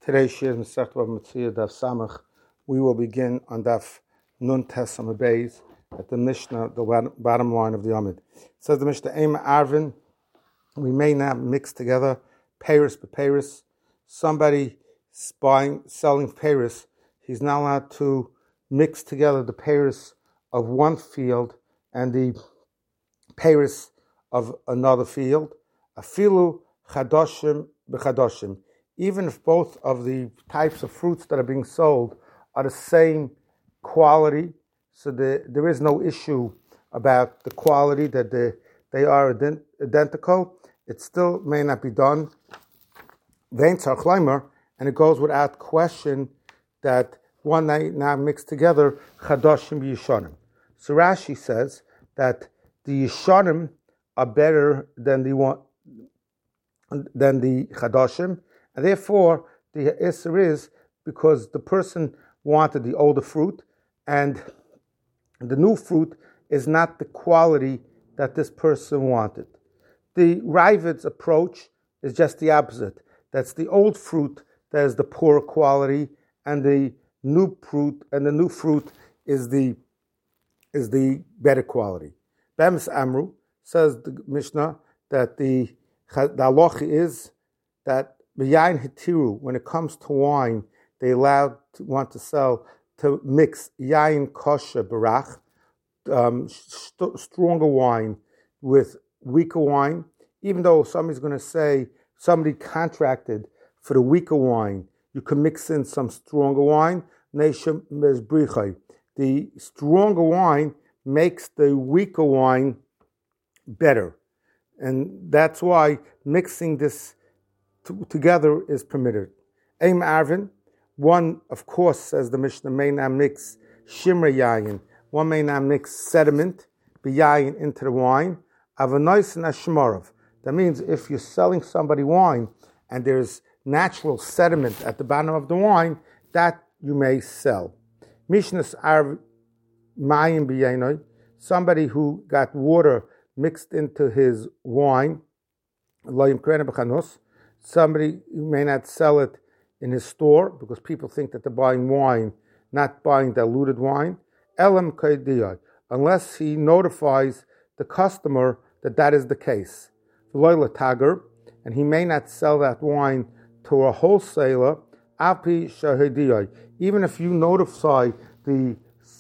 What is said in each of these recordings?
Today's shir Masechet Bava Metzia Daf Samach. We will begin on Daf Nun Tes Amud Beis at the Mishnah, the bottom line of the Amud. It says the Mishnah, Eim Arvin, we may not mix together Paris beParis. Somebody selling Paris, he's not allowed to mix together the Paris of one field and the Paris of another field. Afilu Chadoshim beChadoshim. Even if both of the types of fruits that are being sold are the same quality, so there is no issue about the quality, that they are identical, it still may not be done. And it goes without question that one night now mixed together, Chadoshim Yishonim. So Rashi says that the Yishonim are better than the Chadoshim, and therefore the Isser is because the person wanted the older fruit, and the new fruit is not the quality that this person wanted. The Ravid's approach is just the opposite. That's the old fruit that is the poor quality, and the new fruit is the better quality. Bemis Amru says the Mishnah that the halacha is that B'yayin hitiru, when it comes to wine, they want to sell to mix yayin kosher barach, stronger wine with weaker wine. Even though somebody's going to say somebody contracted for the weaker wine, you can mix in some stronger wine. The stronger wine makes the weaker wine better, and that's why mixing this together is permitted. Eim Arvin, one, of course, says the Mishnah, may not mix shimra yayin. One may not mix sediment, b'yayin, into the wine. Avanois and ashmarav. That means if you're selling somebody wine and there's natural sediment at the bottom of the wine, that you may sell. Mishnas arv mayim b'yainoi, somebody who got water mixed into his wine, lo yimkrena b'chanos. Somebody who may not sell it in his store because people think that they're buying wine, not buying diluted wine. Elam kaidiyah, unless he notifies the customer that that is the case. V'loy tager, and he may not sell that wine to a wholesaler. Api shahidiyah, even if you notify the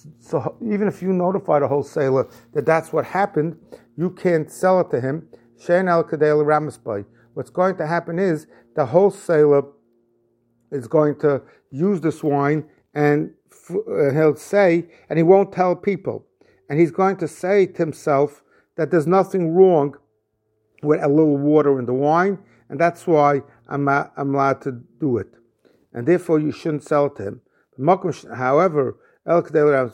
wholesaler that that's what happened, you can't sell it to him. Shein el kadei l'ramisbai. What's going to happen is the wholesaler is going to use this wine and he'll say, and he won't tell people, and he's going to say to himself that there's nothing wrong with a little water in the wine, and that's why I'm allowed to do it, and therefore you shouldn't sell it to him. However, if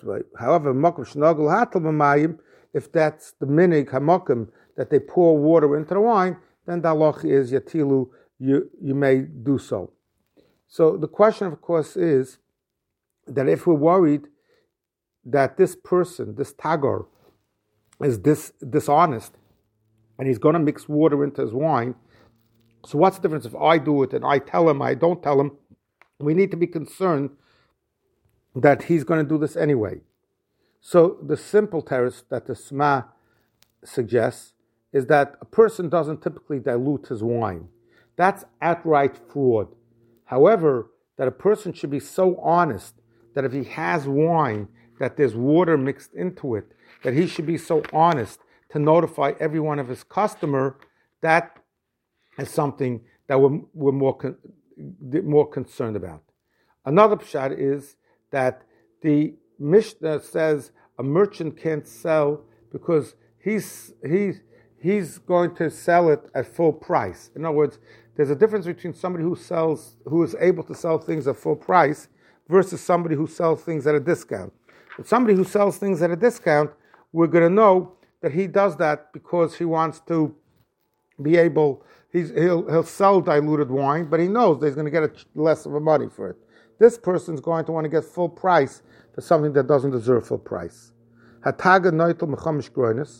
that's the minig hamakim that they pour water into the wine, then the halacha is yatilu, you may do so. So the question, of course, is that if we're worried that this person, this tagar, is dishonest, and he's going to mix water into his wine, so what's the difference if I do it and I tell him, I don't tell him? We need to be concerned that he's going to do this anyway. So the simple teretz that the Sma suggests is that a person doesn't typically dilute his wine. That's outright fraud. However, that a person should be so honest that if he has wine, that there's water mixed into it, that he should be so honest to notify every one of his customer, that is something that we're more concerned about. Another pshat is that the Mishnah says a merchant can't sell because he's going to sell it at full price. In other words, there's a difference between somebody who is able to sell things at full price versus somebody who sells things at a discount. But somebody who sells things at a discount, we're going to know that he does that because he wants to be able, he'll sell diluted wine, but he knows that he's going to get less of a money for it. This person's going to want to get full price for something that doesn't deserve full price. Hataga noitel mechamish groinus.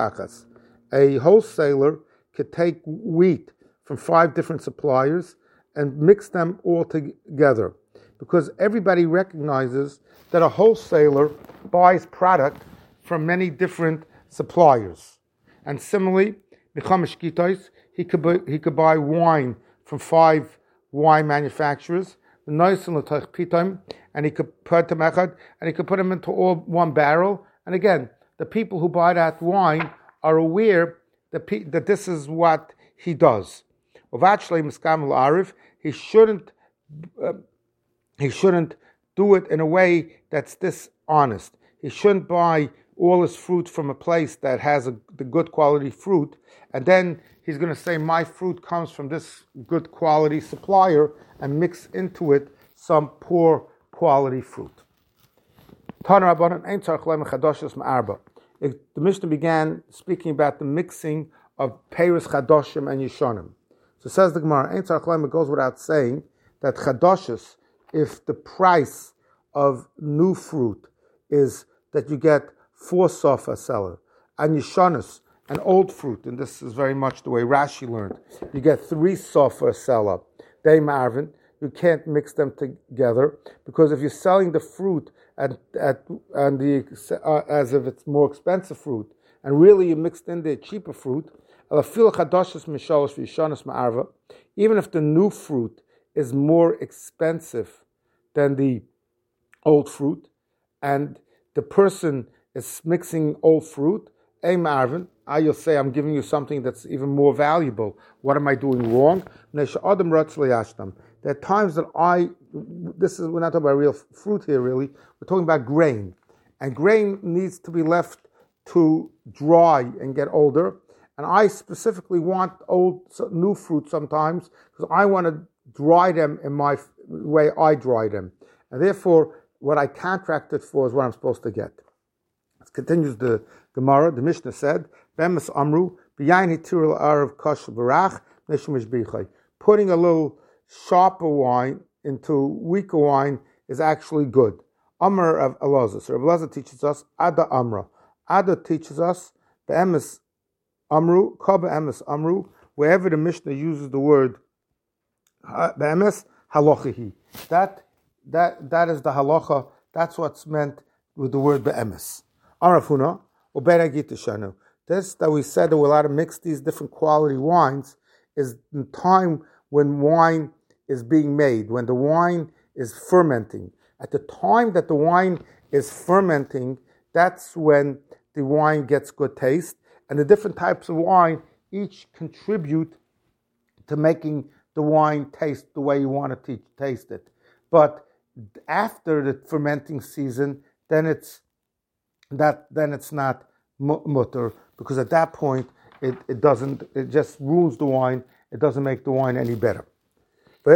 A wholesaler could take wheat from 5 different suppliers and mix them all together, because everybody recognizes that a wholesaler buys product from many different suppliers. And similarly, he could buy wine from 5 wine manufacturers, and he could put them into all one barrel. And again, the people who buy that wine are aware that this is what he does. He shouldn't do it in a way that's dishonest. He shouldn't buy all his fruit from a place that has the good quality fruit, and then he's going to say my fruit comes from this good quality supplier and mix into it some poor quality fruit. The Mishnah began speaking about the mixing of Peiros Chadoshim and Yishonim. So says the Gemara, it goes without saying that Chadoshis, if the price of new fruit is that you get 4 sofa seller, and Yishonis, an old fruit, and this is very much the way Rashi learned, you get 3 sofa seller, they marvin, you can't mix them together, because if you're selling the fruit as if it's more expensive fruit, and really you mixed in the cheaper fruit, even if the new fruit is more expensive than the old fruit, and the person is mixing old fruit, you'll say, I'm giving you something that's even more valuable. What am I doing wrong? There are times that we're not talking about real fruit here really, we're talking about grain. And grain needs to be left to dry and get older. And I specifically want new fruit sometimes, because I want to dry them in my way I dry them. And therefore, what I contracted for is what I'm supposed to get. It continues the Gemara, the Mishnah said, Bemis Amru, B'yayin hitirul arav kosh barach, neshimish bichai. Putting a little sharper wine into weaker wine is actually good. Amr of Elazar. So Elazar teaches us, Ada Amra. Ada teaches us, Be'emis Amru, Kaba Emes Amru, wherever the Mishnah uses the word Be'emes, halachahi. That is the halacha, that's what's meant with the word Be'emes. Arafuna, Uberagitashanu. This that we said that we're allowed to mix these different quality wines is the time when wine is being made, when the wine is fermenting. At the time that the wine is fermenting, that's when the wine gets good taste. And the different types of wine each contribute to making the wine taste the way you want to taste it. But after the fermenting season, then it's not mutter, because at that point it just ruins the wine. It doesn't make the wine any better. So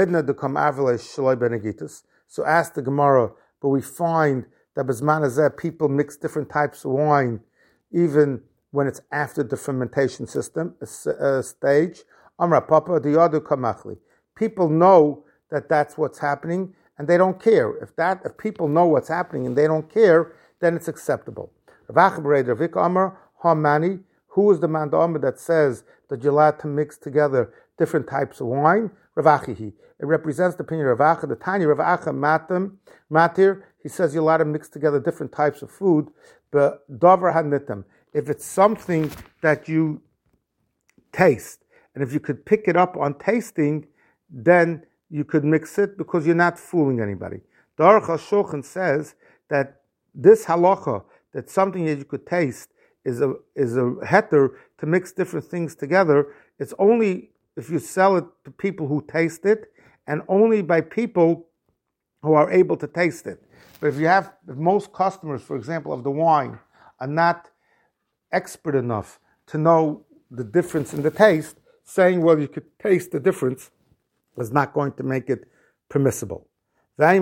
ask the Gemara, but we find that Bezman Hazeh people mix different types of wine, even when it's after the fermentation stage. Amra Papa, the Yadu Kamachli. People know that that's what's happening, and they don't care. If people know what's happening and they don't care, then it's acceptable. Hamani, who is the man that says that you're allowed to mix together different types of wine? Ravachihi. It represents the opinion of Ravacha. The tiny Ravacha Matir, he says you're allowed to mix together different types of food, but Dover Hanitim. If it's something that you taste, and if you could pick it up on tasting, then you could mix it because you're not fooling anybody. The Aruch HaShulchan says that this halacha, that something that you could taste, is a heter to mix different things together. It's only if you sell it to people who taste it, and only by people who are able to taste it. But if most customers, for example, of the wine, are not expert enough to know the difference in the taste, saying, well, you could taste the difference, is not going to make it permissible. We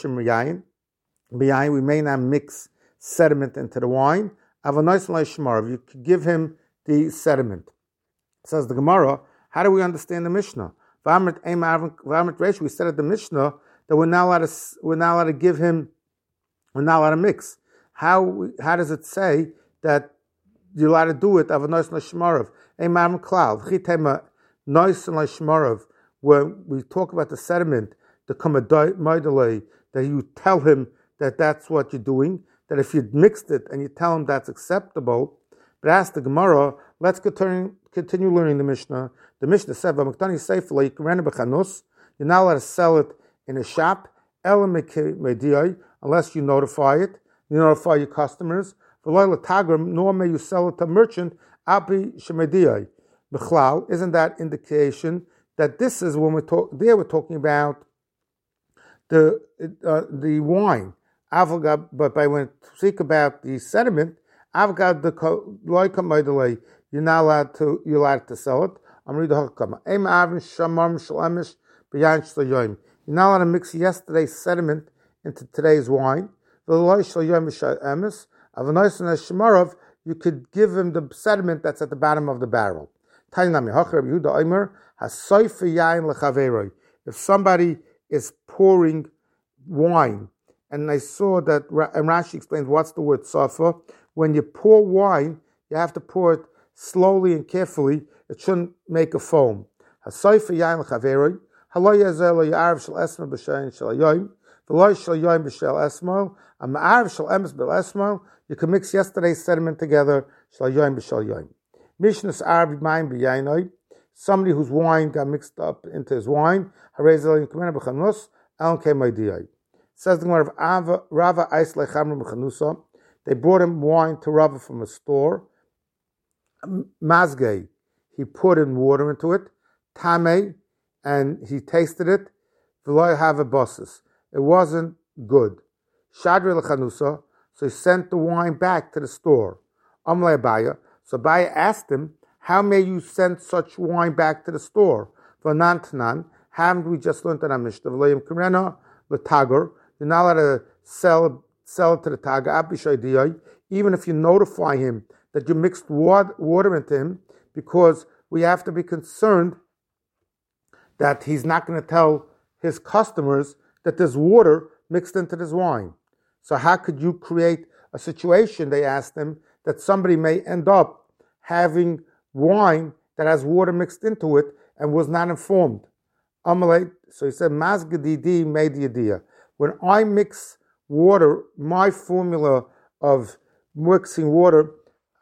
may not mix sediment into the wine. You could give him the sediment. Says the Gemara, how do we understand the Mishnah? We said at the Mishnah that we're not allowed to give him, we're not allowed to mix. How does it say that you're allowed to do it? when we talk about the sediment, the Kamadai, that you tell him that that's what you're doing, that if you mixed it and you tell him that's acceptable, but ask the Gemara, let's continue learning the Mishnah. The Mishnah said, you're not allowed to sell it in a shop, unless you notify it, you notify your customers, nor may you sell it to a merchant, isn't that indication that this is when we're talking about the wine. But when we speak about the sediment, you're not allowed to sell it. You're not allowed to mix yesterday's sediment into today's wine. You could give him the sediment that's at the bottom of the barrel. If somebody is pouring wine, and I saw that, and Rashi explains what's the word safa. When you pour wine, you have to pour it slowly and carefully. It shouldn't make a foam. You can mix yesterday's sediment together. Somebody whose wine got mixed up into his wine. Says the Gemara of Rava Eislei Chamra Mechanusa. They brought him wine to Rava from a store. Mazgei, he put in water into it. Tamei, and he tasted it. V'lo hava bosses. It wasn't good. Shadri lechanusa, so he sent the wine back to the store. Amle Abaya. So Abaya asked him, how may you send such wine back to the store? V'nantanan, haven't we just learned that Mishnah? V'loyim Karena l'tagar. You're not allowed to sell it to the taga, even if you notify him that you mixed water into him, because we have to be concerned that he's not going to tell his customers that there's water mixed into this wine. So how could you create a situation, they asked him, that somebody may end up having wine that has water mixed into it and was not informed? Amalei, so he said, Mazgadidi made the idea. When I mix water, my formula of mixing water,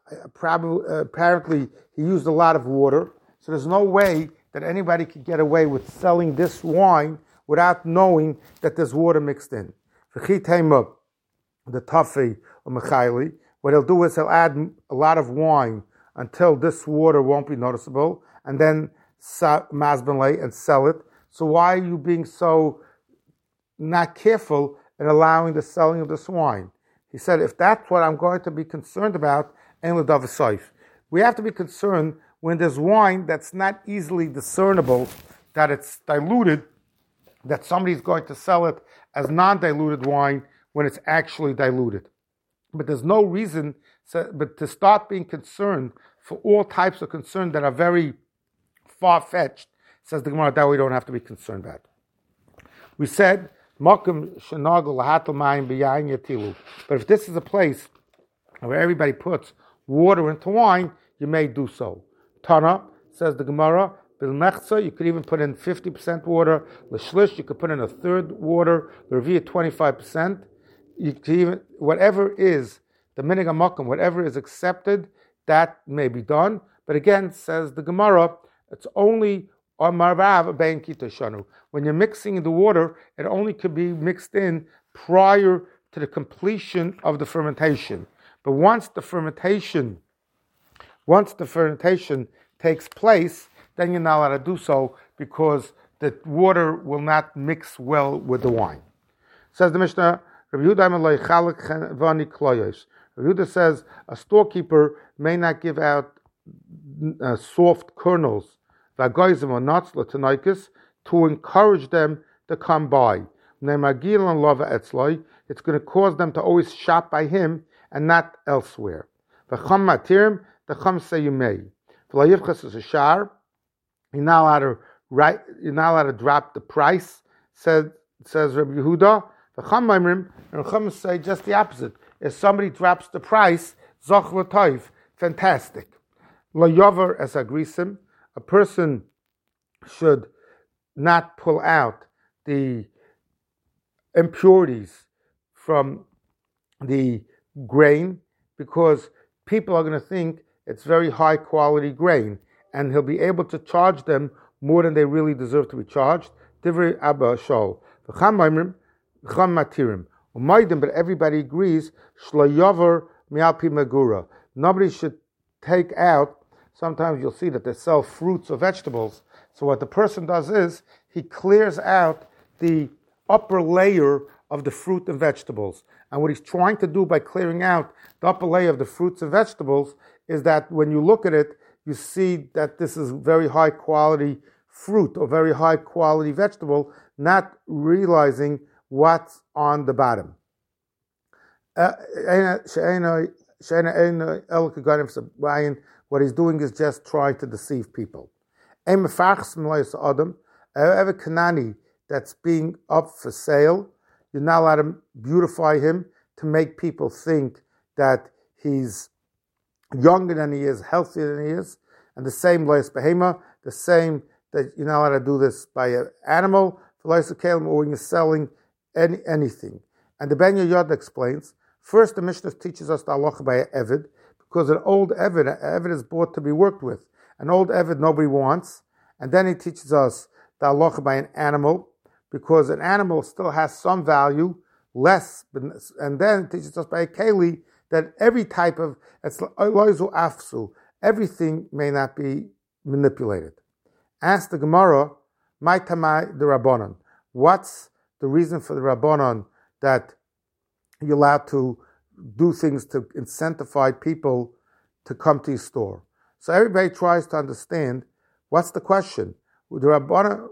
apparently he used a lot of water, so there's no way that anybody could get away with selling this wine without knowing that there's water mixed in. The tafi or mechayli, what he'll do is he'll add a lot of wine until this water won't be noticeable, and then mazbenlei and sell it. So why are you being so not careful in allowing the selling of this wine? He said, if that's what I'm going to be concerned about, we have to be concerned when there's wine that's not easily discernible, that it's diluted, that somebody's going to sell it as non-diluted wine when it's actually diluted. But there's no reason but to start being concerned for all types of concern that are very far-fetched, says the Gemara, that we don't have to be concerned about. We said, but if this is a place where everybody puts water into wine, you may do so. Tana, says the Gemara, you could even put in 50% water. L'shlish, you could put in a third water. L'reviyah, 25%. You could even, whatever is the minig hamakom, whatever is accepted, that may be done. But again, says the Gemara, it's only when you're mixing the water, it only could be mixed in prior to the completion of the fermentation. But once the fermentation takes place, then you're not allowed to do so because the water will not mix well with the wine. Says the Mishnah, Rabbi Yehuda says a storekeeper may not give out soft kernels, vagoizim or nuts, to encourage them to come by. It's going to cause them to always shop by him and not elsewhere. The Chum say you may. Is a shar. You're not allowed to drop the price, says Rabbi Yehuda. The Chum say just the opposite. If somebody drops the price, zoch l'toiv, fantastic. Lo yover es agrisim, a person should not pull out the impurities from the grain, because people are going to think it's very high quality grain, and he'll be able to charge them more than they really deserve to be charged. Divrei Abba Shol. But everybody agrees, Shlo Mialpi Megura. Nobody should take out, sometimes you'll see that they sell fruits or vegetables. So what the person does is, he clears out the upper layer of the fruit and vegetables. And what he's trying to do by clearing out the upper layer of the fruits and vegetables is that when you look at it, you see that this is very high quality fruit or very high quality vegetable, not realizing what's on the bottom. What he's doing is just trying to deceive people. Every Kanani that's being up for sale, you're not allowed to beautify him to make people think that he's younger than he is, healthier than he is. And the same lois behema, the same that you're not allowed to do this by an animal, or when you're selling anything. And the Ben Yoyada explains, first the Mishnah teaches us the halacha by an eved, because an old eved is bought to be worked with. An old eved nobody wants. And then he teaches us the halacha by an animal, because an animal still has some value, less, and then it teaches us by a keli that every type of, everything may not be manipulated. Ask the Gemara, my tamai the Rabbanon. What's the reason for the Rabbanon that you're allowed to do things to incentivize people to come to your store? So everybody tries to understand, what's the question? The Rabbanon,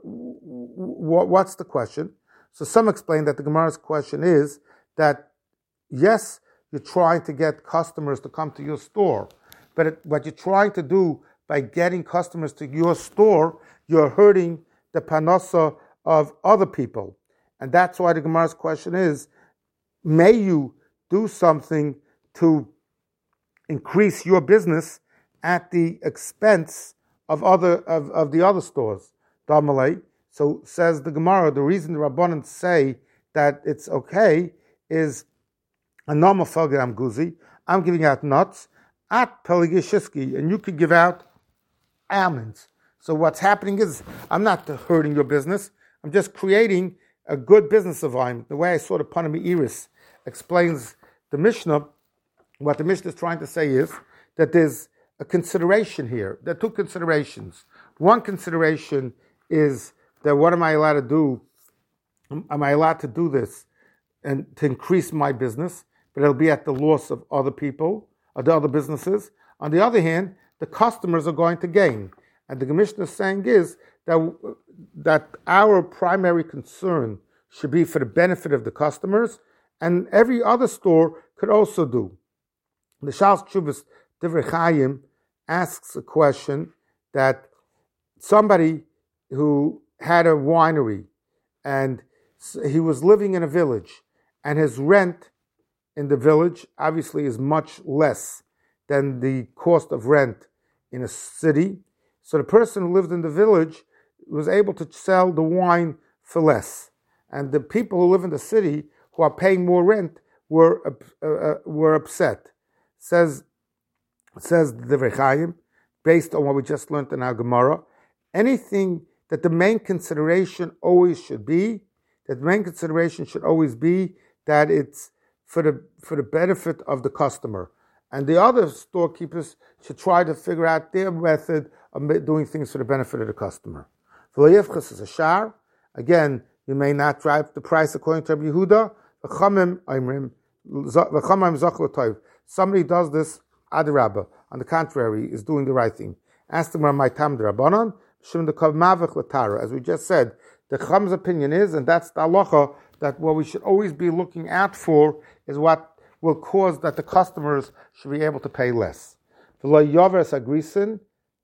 what's the question? So some explain that the Gemara's question is that, yes, you're trying to get customers to come to your store, but what you're trying to do by getting customers to your store, you're hurting the panasa of other people. And that's why the Gemara's question is, may you do something to increase your business at the expense of the other stores? Damalei. So says the Gemara, the reason the Rabbanan say that it's okay is, I'm giving out nuts, at Peligishiski, and you could give out almonds. So what's happening is, I'm not hurting your business, I'm just creating a good business environment. The way I saw the Panami Iris explains the Mishnah, what the Mishnah is trying to say is that there's a consideration here. There are two considerations. One consideration is that what am I allowed to do? Am I allowed to do this and to increase my business, but it'll be at the loss of other people, or the other businesses? On the other hand, the customers are going to gain. And the Mishnah is saying is that our primary concern should be for the benefit of the customers, and every other store could also do. The Shas Chuvas Divrei Chaim asks a question that somebody who had a winery and he was living in a village, and his rent in the village obviously is much less than the cost of rent in a city. So the person who lived in the village was able to sell the wine for less. And the people who live in the city who are paying more rent were upset. Says the Divrei Chaim, based on what we just learned in our Gemara, anything that the main consideration always should be, that the main consideration should always be that it's for the benefit of the customer. And the other storekeepers should try to figure out their method of doing things for the benefit of the customer. V'lo is a shar. Again, you may not drive the price according to Rabbi Yehuda. Somebody does this, adarabba. On the contrary, is doing the right thing. Ask them my tam the Rabbanon, as we just said, the Cham's opinion is, and that's the halacha, that what we should always be looking out for is what will cause that the customers should be able to pay less. Says the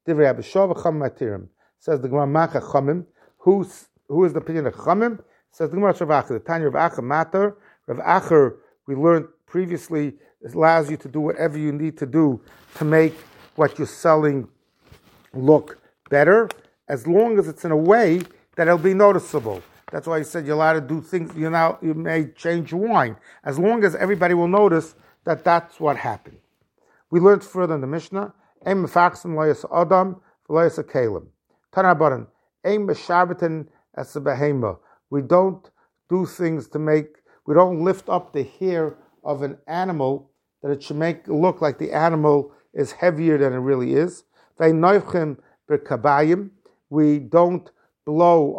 Gemara Macha Chamim. Who is the opinion of Chamim? Says the Gemara Rav Acher. The Tanya Rav Acher Matter. Rav Acher, we learned previously, allows you to do whatever you need to do to make what you're selling look better, as long as it's in a way that it'll be noticeable. That's why he said you're allowed to do things. You may change wine as long as everybody will notice that that's what happened. We learned further in the Mishnah. Ein mefachsim loyas adam v'loyas kalim. Tanabaran ein mesharbetin as a behema. We don't do things to make. We don't lift up the hair of an animal that it should make it look like the animal is heavier than it really is. Vein noivchim b'kabayim. We don't blow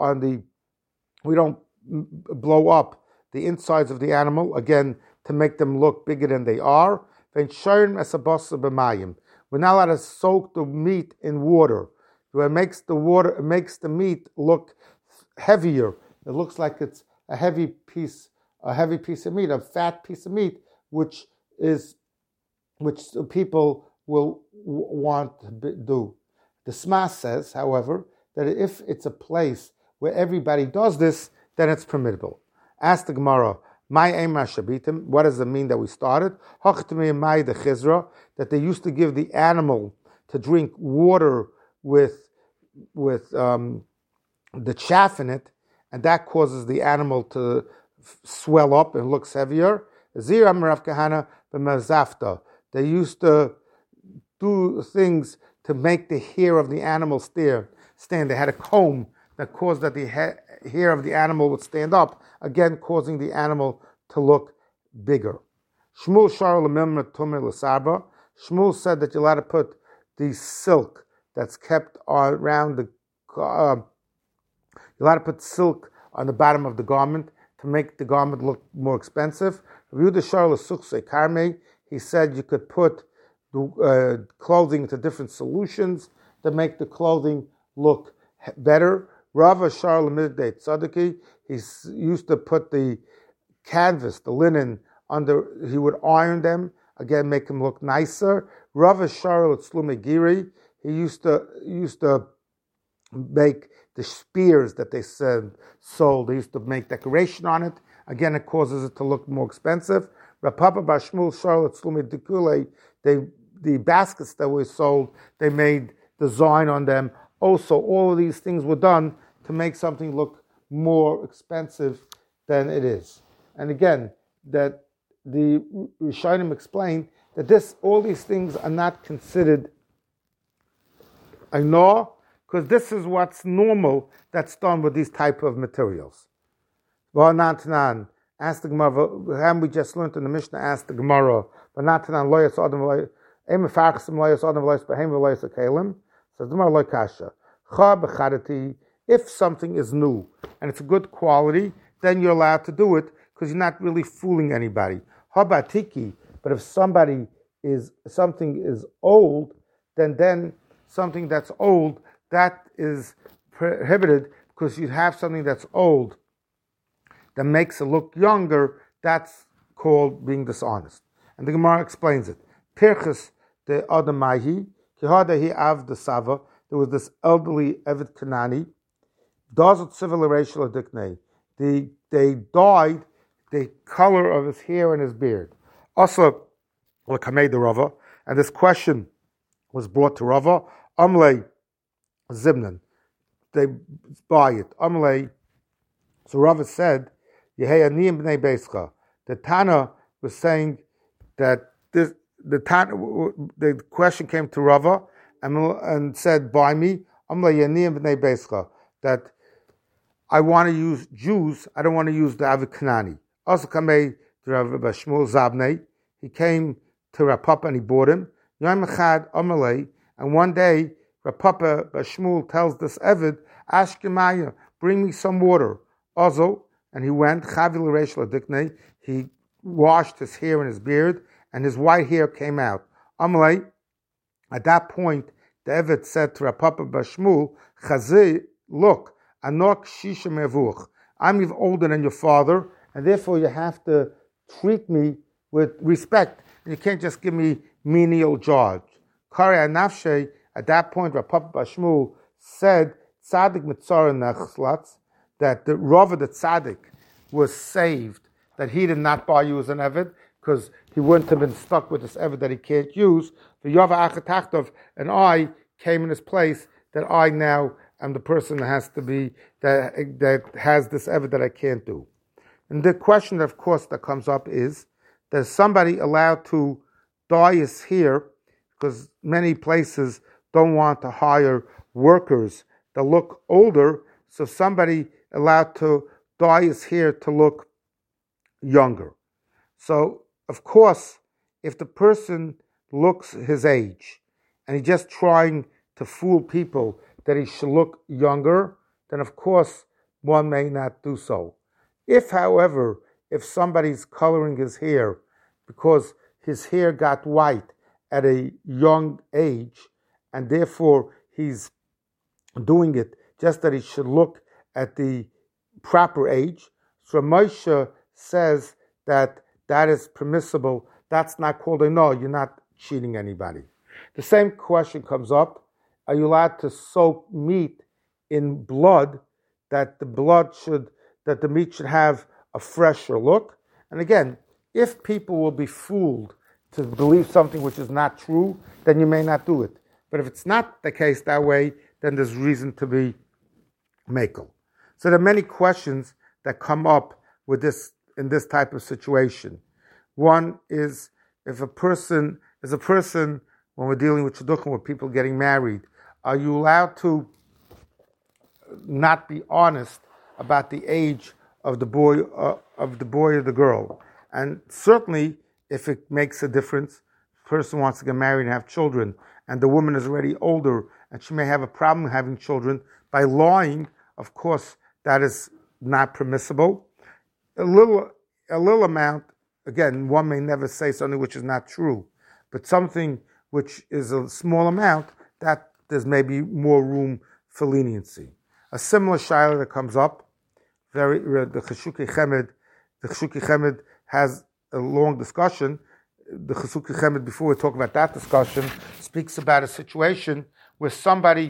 up the insides of the animal, again, to make them look bigger than they are. We're not allowed to soak the meat in water. It makes the meat look heavier. It looks like it's a heavy piece of meat, a fat piece of meat, which people will want to do. The Sma says, however, that if it's a place where everybody does this, then it's permissible. Ask the Gemara, my ema shabitim, what does it mean that we started? Hachtami the chizra, that they used to give the animal to drink water with the chaff in it, and that causes the animal to swell up and looks heavier. Zir Amrav Kahana b'mazafta. They used to do things to make the hair of the animal stand. They had a comb that caused that the hair of the animal would stand up, again causing the animal to look bigger. Shmuel said that you're allowed to put the silk that's kept around the. You're allowed to put silk on the bottom of the garment to make the garment look more expensive. He said you could put the clothing into different solutions to make the clothing look better. Rava Shar Lamidei Tzadiki, he used to put the canvas, the linen, under, he would iron them, again make them look nicer. Rava Shar Tzlumegiri, he used to make the spears that they sold, they used to make decoration on it. Again, it causes it to look more expensive. Rapapa Bashmul Shar Tzlumedikule, the baskets that were sold, they made design on them. Also, all of these things were done to make something look more expensive than it is. And again, that the Rishonim explain that all these things are not considered a law, because this is what's normal that's done with these type of materials. Ask the Gemara, haven't we just learned in the Mishnah, ask the Gemara, says the Gemara, kasha. If something is new and it's a good quality, then you're allowed to do it because you're not really fooling anybody. Habatiki, but if something is old, then something that's old, that is prohibited because you have something that's old that makes it look younger, that's called being dishonest. And the Gemara explains it. Pirchas de Adamahi, Kihadahi Av de Sava, there was this elderly Eved Kanani, Dazot civilization diknei. They dyed the color of his hair and his beard. Also, Lakamei the Rava, and this question was brought to Rava, Amlei Zibnan. They buy it. Amlei. So Rava said, Yehei Aniyim b'nei Beischa. The Tana was saying that the question came to Rava and said, buy me, Amlei Aniyim b'nei Beischa, that I want to use Jews, I don't want to use the Avid Kanani. Also Kamei to Rav Shmuel Zabnei, he came to Rapapa and he bought him. Yom Echad Amalei, and one day Rapapa Shmuel tells this Evid, Ashkemaya, bring me some water. Also, and he went, Chavil Reish Ladiknei, he washed his hair and his beard, and his white hair came out. Amalei, at that point, the Evid said to Rapapa Shmuel, Chazeh, look, Anok Shisha Mevuch, I'm older than your father, and therefore you have to treat me with respect. And you can't just give me menial charge. Kari Anafshe, at that point, Rapapa Shmuel said, Tzadik Mitzara Nechslatz, that the Rava the Tzadik was saved, that he did not buy you as an Eved, because he wouldn't have been stuck with this Eved that he can't use. The Yava Achatachtov, and I came in his place, that I now I'm the person that has to be, that has this ever that I can't do. And the question, of course, that comes up is somebody allowed to dye his hair, because many places don't want to hire workers that look older, so somebody allowed to dye his hair to look younger. So, of course, if the person looks his age and he's just trying to fool people that he should look younger, then of course one may not do so. If, however, if somebody's coloring his hair because his hair got white at a young age, and therefore he's doing it just that he should look at the proper age, so Moshe says that is permissible. That's not called a no, you're not cheating anybody. The same question comes up, are you allowed to soak meat in blood, that the meat should have a fresher look? And again, if people will be fooled to believe something which is not true, then you may not do it. But if it's not the case that way, then there's reason to be makel. So there are many questions that come up with this in this type of situation. One is if a person when we're dealing with shidduchim, with people getting married, are you allowed to not be honest about the age of the boy or the girl? And certainly, if it makes a difference, the person wants to get married and have children, and the woman is already older, and she may have a problem having children, by lying, of course, that is not permissible. A little amount, again, one may never say something which is not true, but something which is a small amount, that there's maybe more room for leniency. A similar shaila that comes up, the Cheshukei Chemed has a long discussion. The Cheshukei Chemed, before we talk about that discussion, speaks about a situation where somebody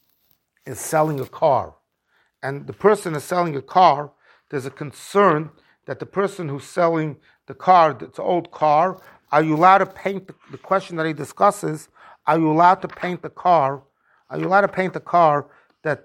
is selling a car, and the person is selling a car, there's a concern that the person who's selling the car, it's an old car, are you allowed to paint the question that he discusses, are you allowed to paint the car? Are you allowed to paint the car that's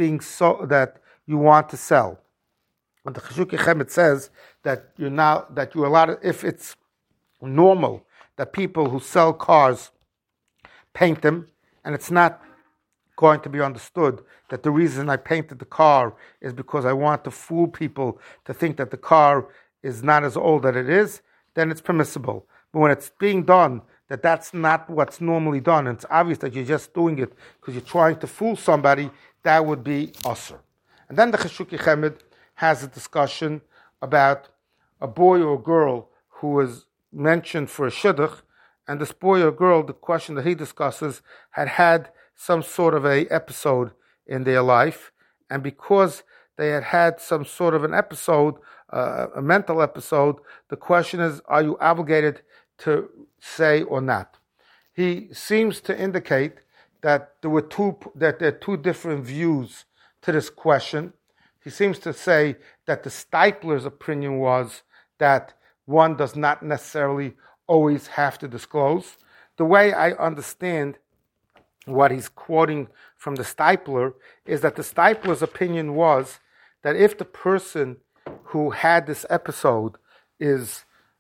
that you want to sell? And the Cheshukei Chemed says that you're allowed to, if it's normal that people who sell cars paint them, and it's not going to be understood that the reason I painted the car is because I want to fool people to think that the car is not as old as it is, then it's permissible. But when it's being done, that's not what's normally done, and it's obvious that you're just doing it because you're trying to fool somebody, that would be usher. And then the Cheshukei Chemed has a discussion about a boy or a girl who was mentioned for a shidduch, and this boy or girl, the question that he discusses, had some sort of a episode in their life, and because they had some sort of an episode, a mental episode, the question is, are you obligated to say or not? He seems to indicate that there are two different views to this question. He seems to say that the Stipler's opinion was that one does not necessarily always have to disclose. The way I understand what he's quoting from the Stipler is that the Stipler's opinion was that if the person who had this episode is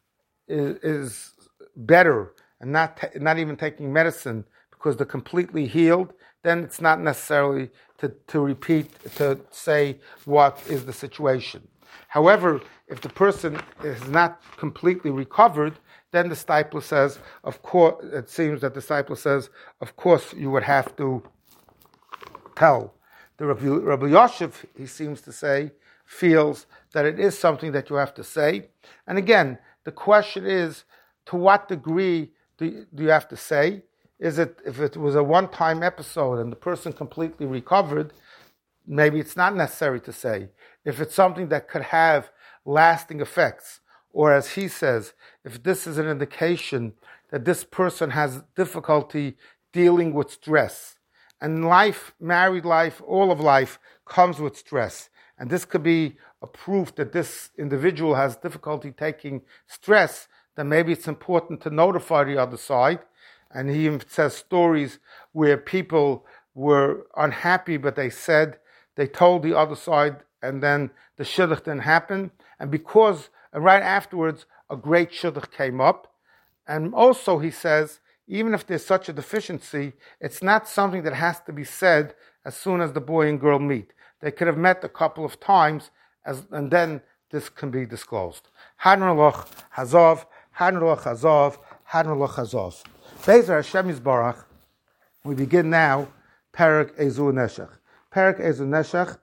better and not even taking medicine because they're completely healed, then it's not necessarily to say what is the situation. However, if the person is not completely recovered, then the Stipler says, of course, it seems that the Stipler says, of course, you would have to tell. The Rabbi Yoshev, he seems to say, feels that it is something that you have to say. And again, the question is, to what degree do you have to say? Is it, if it was a one-time episode and the person completely recovered, maybe it's not necessary to say. If it's something that could have lasting effects, or as he says, if this is an indication that this person has difficulty dealing with stress, and life, married life, all of life comes with stress, and this could be a proof that this individual has difficulty taking stress, then maybe it's important to notify the other side. And he even says stories where people were unhappy, but they told the other side, and then the shidduch didn't happen. And right afterwards, a great shidduch came up. And also, he says, even if there's such a deficiency, it's not something that has to be said as soon as the boy and girl meet. They could have met a couple of times, and then this can be disclosed. Hadron Hazov, Hadron Hazov, Hadron Hazov. Be'ezer Hashem Yisbarach. We begin now Perek Ezu Neshech. Perek Ezu Neshech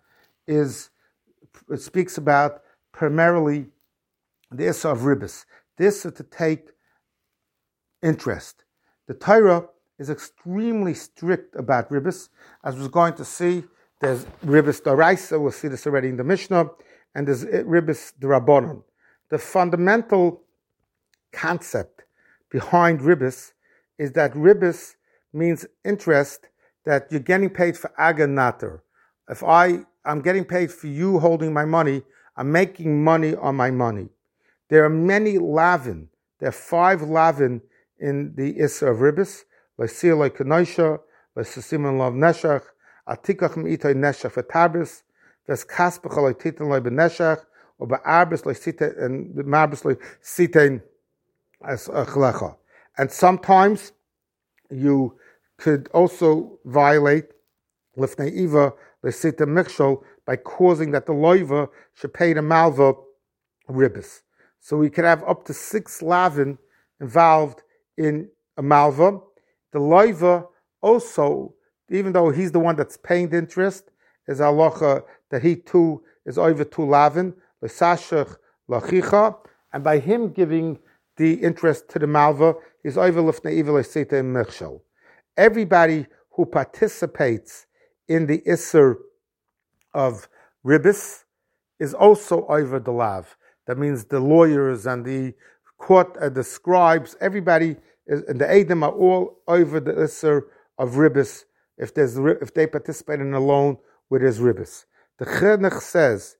it speaks about primarily the issue of ribbis. This is to take interest. The Torah is extremely strict about ribbis. As we're going to see, there's ribbis d'oraisa, we'll see this already in the Mishnah, and there's ribbis d'rabbanon. The fundamental concept behind ribbis is that ribbis means interest, that you're getting paid for aga nater. If I'm getting paid for you holding my money, I'm making money on my money. There are many lavin. There are 5 lavin in the Issa of ribbis. L'siyah l'kenoisha, l'sisimon lov neshach, atikach me'itay neshach v'tarbis, v'skaspach l'titan l'beneshach, or ba'arbis l'sitein, and marbis l'sitein as chlecha. And sometimes you could also violate lifnei iva l'sita mikshol by causing that the loiva should pay the malva ribbis. So we could have up to 6 lavin involved in a malva. The loiva also, even though he's the one that's paying the interest, is halacha that he too is over 2 lavin, l'sashach l'achicha, and by him giving the interest to the malva, he's over lifnei iva l'sita mikshol. Everybody who participates in the Isser of ribbis is also over the lav. That means the lawyers and the court, the scribes, everybody and the Edom are all over the Isser of ribbis if they participate in a loan where there's ribbis. The Chinuch says,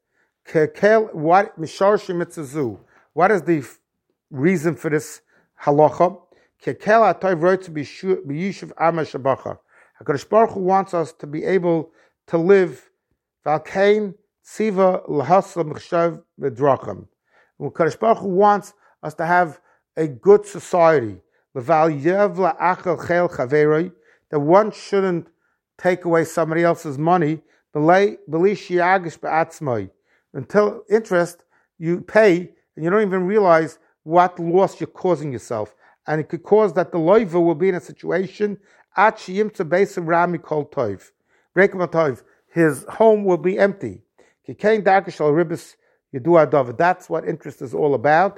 what is the reason for this halacha? HaKadosh Baruch Hu wants us to be able to live Valkain Tziva L'Hasla M'chshav V'Dracham. HaKadosh Baruch Hu wants us to have a good society. That one shouldn't take away somebody else's money. Until interest, you pay, and you don't even realize what loss you're causing yourself. And it could cause that the loiva will be in a situation his home will be empty. That's what interest is all about.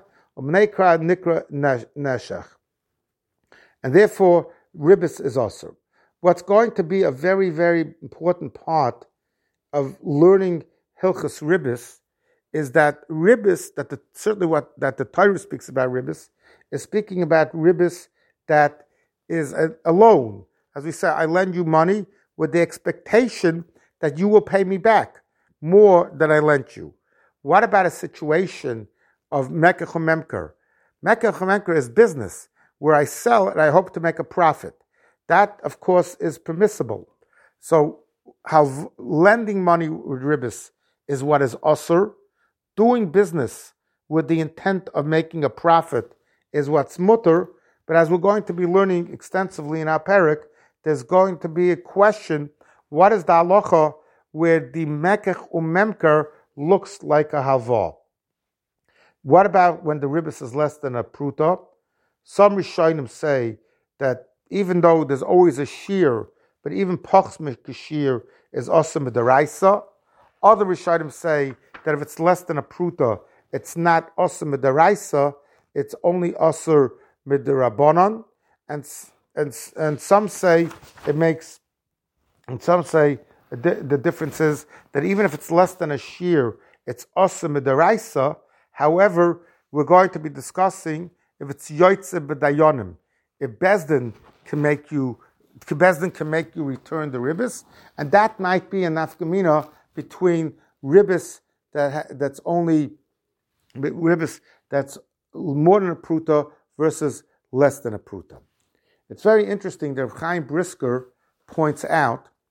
And therefore, ribbis is also. What's going to be a very, very important part of learning Hilchas Ribbis is that ribbis, that the Torah speaks about ribbis, is speaking about ribbis that is a loan. As we say, I lend you money with the expectation that you will pay me back more than I lent you. What about a situation of mekach umemker? Mekach umemker is business, where I sell and I hope to make a profit. That, of course, is permissible. So, how lending money with ribbis is what is asur. Doing business with the intent of making a profit is what's mutter. But as we're going to be learning extensively in our perek, there's going to be a question: what is the halacha where the mekach umemker looks like a halva? What about when the ribbis is less than a pruta? Some Rishonim say that even though there's always a shear, but even pachs shear is also midaraisa. Other Rishonim say that if it's less than a pruta, it's not also midaraisa, it's only asur midarabanan, and some say it makes, and some say the difference is that even if it's less than a shear, it's asur midaraisa. However, we're going to be discussing if it's yoytze b'dayonim, if Bezdin can make you return the ribbis, and that might be a nafkamina between ribbis that's only ribbis that's more than a pruta versus less than a pruta. It's very interesting that Chaim Brisker points out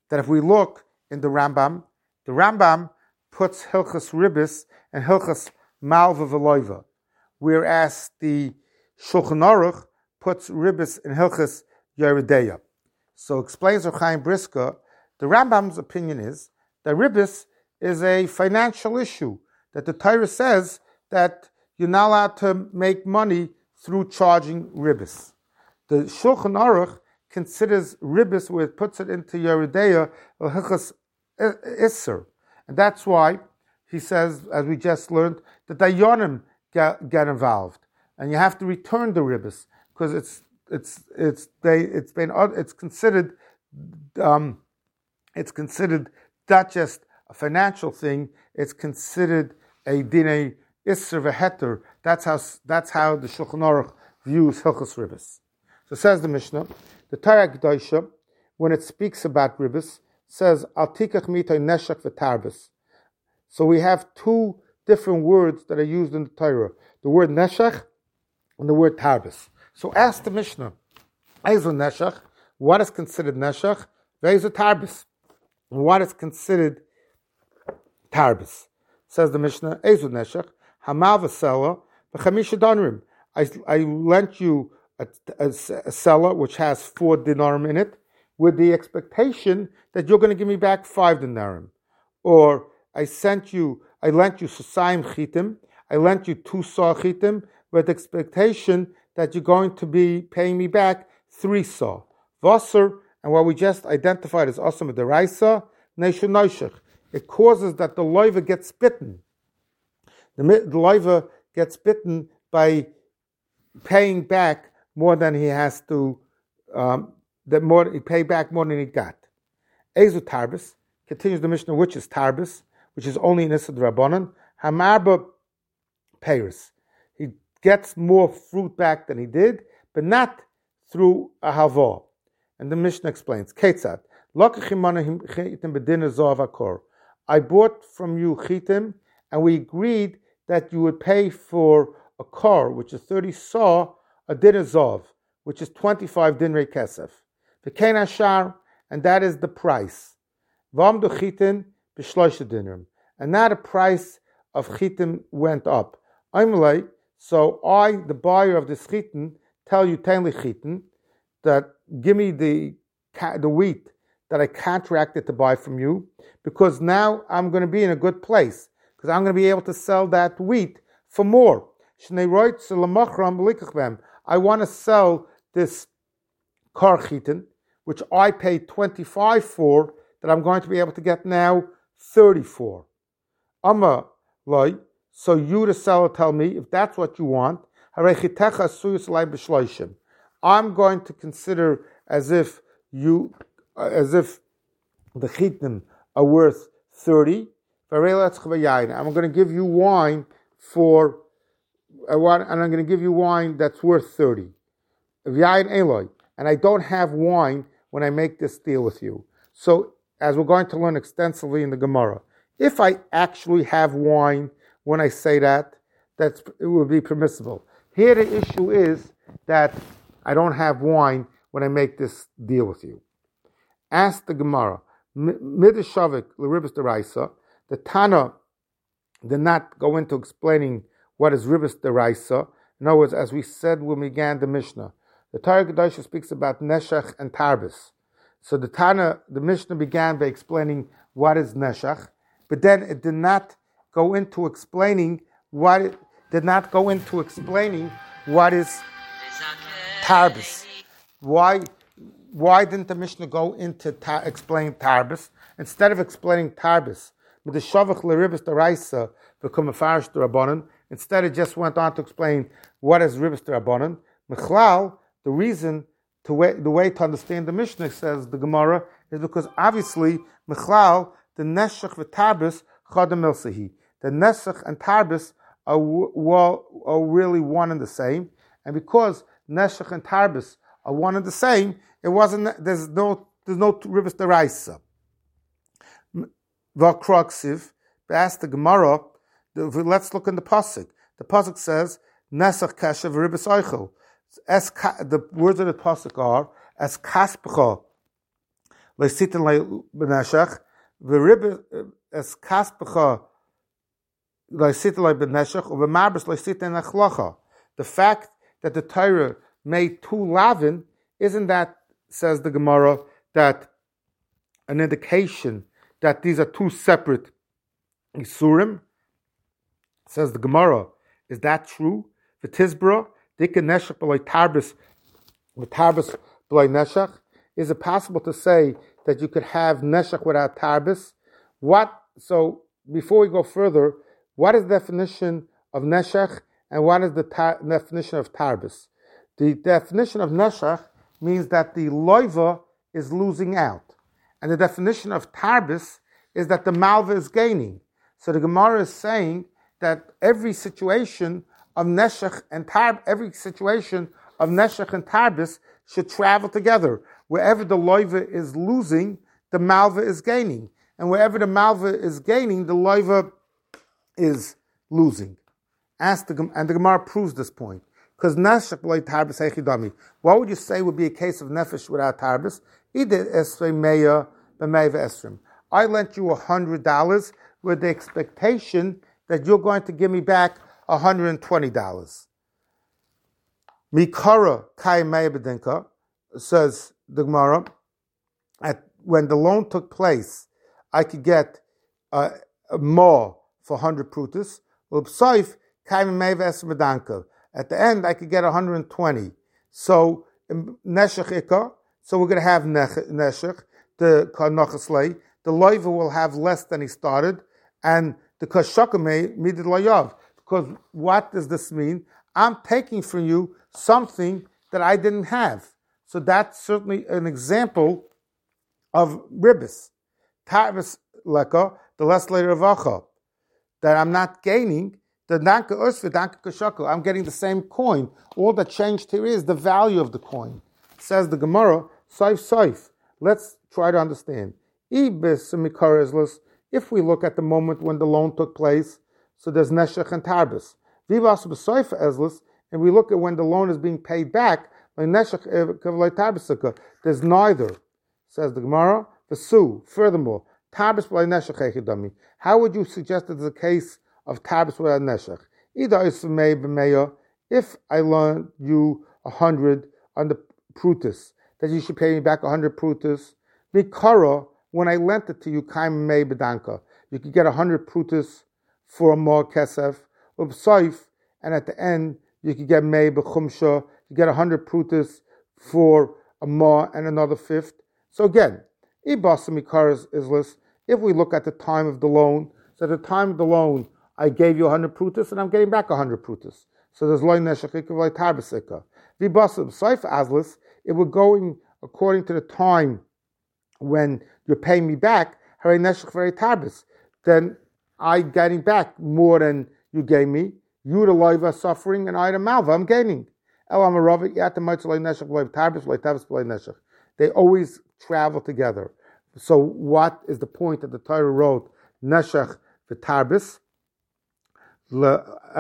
that if we look in the Rambam puts Hilchas Ribis and Hilchas Malva Veloiva, whereas the Shulchan Aruch puts Ribis and Hilchas Yeredeya. So explains Rav Chaim Brisker, the Rambam's opinion is that Ribis is a financial issue, that the Torah says that you're not allowed to make money through charging Ribis. The Shulchan Aruch considers Ribis, where it puts it into Yeredeya, or Hilchas Isser. And that's why he says, as we just learned, that Dayanim get involved, and you have to return the Ribis because it's considered not just a financial thing; it's considered a dinei isser v'heter. That's how the Shulchan Aruch views Hilchos Ribis. So says the Mishnah, the Torah Kedosha, when it speaks about Ribis, says al tikach mitay neshach v'tarbis. So we have two different words that are used in the Torah: the word neshach and the word tarbis. So ask the Mishnah, Ezo neshach, what is considered neshach? Ezo tarbis, what is considered tarbis? Says the Mishnah, Ezo neshach, hamal v'sela v'chamisha danarim. I lent you a seller which has 4 dinarim in it, with the expectation that you're going to give me back 5 dinarim. Or I lent you Susayim Chitim, I lent you 2 Saw Chitim, with the expectation that you're going to be paying me back 3 Saw. Vasser, and what we just identified as Asam Deraisa, Neishu Noishach. It causes that the loiva gets bitten. The loiva gets bitten by paying back more than he has to, he pay back more than he got. Ezu Tarbis, continues the Mishnah, which is Tarbis, which is only in Issa D'Rabbanan. Hamarba Peiris. He gets more fruit back than he did, but not through a Havah. And the Mishnah explains, Ketzad, I bought from you chitim, and we agreed that you would pay for a car, which is 30 saw, a din zov, which is 25 dinrei kesef. V'kein hashar, and that is the price. V'amdu chitin b'shloisha dinrim, and now the price of chitin went up. Aimlei, so I, the buyer of this chitin, tell you tenli chitin, that give me the wheat that I contracted to buy from you, because now I'm going to be in a good place, because I'm going to be able to sell that wheat for more. I want to sell this kar chitin, which I paid 25 for, that I'm going to be able to get now 30 for. Amma loy, so you, the seller, tell me if that's what you want. I'm going to consider as if the chitin are worth 30. I'm going to give you wine and I'm going to give you wine that's worth 30. And I don't have wine when I make this deal with you. So, as we're going to learn extensively in the Gemara, if I actually have wine when I say that, it would be permissible. Here the issue is that I don't have wine when I make this deal with you. Ask the Gemara, Midashavik l'ribis deraisa, the Tana did not go into explaining what is ribis deraisa. In other words, as we said when we began the Mishnah, the Torah Kedosha speaks about neshach and tarbis. So the Mishnah began by explaining what is neshach, but then it did not go into explaining what is tarbis. Why didn't the Mishnah go into explain tarbis? Instead of explaining tarbis, with the shavach l'ribis deraisa become a farish d'Rabbanan, instead it just went on to explain what is ribis d'Rabbanan. Mechlal, the way to understand the Mishnah, says the Gemara, is because obviously Mechlal, the neshach v'tarbis chadam el sehi. The neshach and tarbis are really one and the same, and because neshach and tarbis are one and the same, there's no ribis deraisa. V'akroksiv, ask the Gemara. Let's look in the pasuk. The pasuk says nesach kasha v'ribis oichel. The words of the pasuk are as kaspcha leisitin beneshach, v'ribis es kaspecha leisitin beneshach, u'v'marbis leisitin echlacha. The fact that the Torah made two lavin, isn't that, says the Gemara, that an indication that these are two separate isurim? Says the Gemara, is that true? V'tizbra dika neshach b'loi tarbis v'tarbis b'loi neshach. Is it possible to say that you could have neshach without tarbis? So before we go further, what is the definition of neshach and what is the definition of tarbis? The definition of neshach means that the loiva is losing out, and the definition of tarbis is that the malva is gaining. So the Gemara is saying that every situation of neshach and tarbis should travel together. Wherever the loiva is losing, the malva is gaining, and wherever the malva is gaining, the loiva is losing. And the Gemara proves this point. Because neshach b'loi tarbis heichidami. What would you say would be a case of nefesh without tarbis? Ide esrei meya b'mei v'esrim. I lent you $100 with the expectation that you're going to give me back $120. Mikara kai meya b'dinka, says the Gemara, when the loan took place, I could get more for 100 prutas. L'psoif kai meya v'esrim b'danka. At the end, I could get 120. So, neshech ikka, so we're going to have neshech, the karnachaslei. The loiva will have less than he started, and the kashakame midid layav. Because what does this mean? I'm taking from you something that I didn't have. So that's certainly an example of ribis. Tarbis leka, the less later of acha, that I'm not gaining. The danka usva, danka kashaku, I'm getting the same coin. All that changed here is the value of the coin. Says the Gemara, saif. Let's try to understand. If we look at the moment when the loan took place, so there's neshech and tarbis. And we look at when the loan is being paid back, there's neither. Says the Gemara, furthermore, tarbis b'loi neshech heichidami. How would you suggest that there's a case of tarbis without neshech? If I loan you 100 on the prutis, that you should pay me back 100 prutis. Mikara, when I lent it to you, kaim mei bedanka, you could get 100 prutis for a more kesef. Ubsaif, and at the end you could get mei bechumsha, you get 100 prutis for a more and another fifth. So again, ibasa mikara's islis. If we look at the time of the loan, so at the time of the loan, I gave you 100 prutis, and I'm getting back 100 prutis. So there's loy neshachika, loy tarbasika. V'basa b'saif azlis, if we're going according to the time when you're paying me back, haray neshach v'rei tarbis, then I'm getting back more than you gave me. You the loiva suffering, and I the malva, I'm gaining. They always travel together. So what is the point that the Torah wrote neshach v'tarbis? The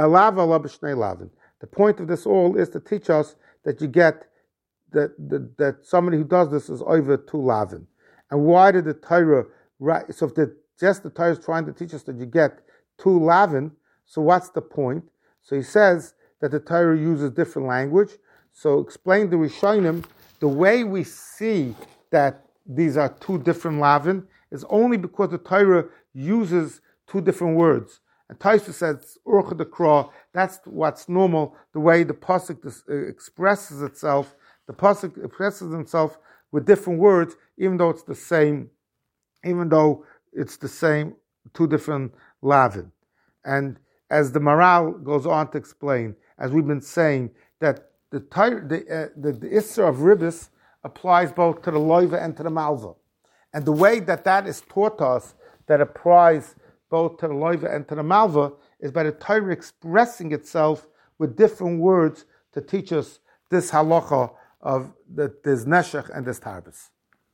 point of this all is to teach us that you get that somebody who does this is over two lavin. And why did the Torah write? So if the Torah is trying to teach us that you get two lavin, so what's the point? So he says that the Torah uses different language. So explain the Rishonim, the way we see that these are two different lavin is only because the Torah uses two different words. And Taisa says, Urcha Dekra, that's what's normal, the way the Pasuk expresses itself. The Pasuk expresses himself with different words, even though it's the same, two different lavin. And as the Maral goes on to explain, as we've been saying, that the Isra of Ribis applies both to the Loiva and to the Malva. And the way that is taught us, that applies both to the Loiva and to the Malva, is by the Torah expressing itself with different words to teach us this halacha of that there's neshech and there's tarbis.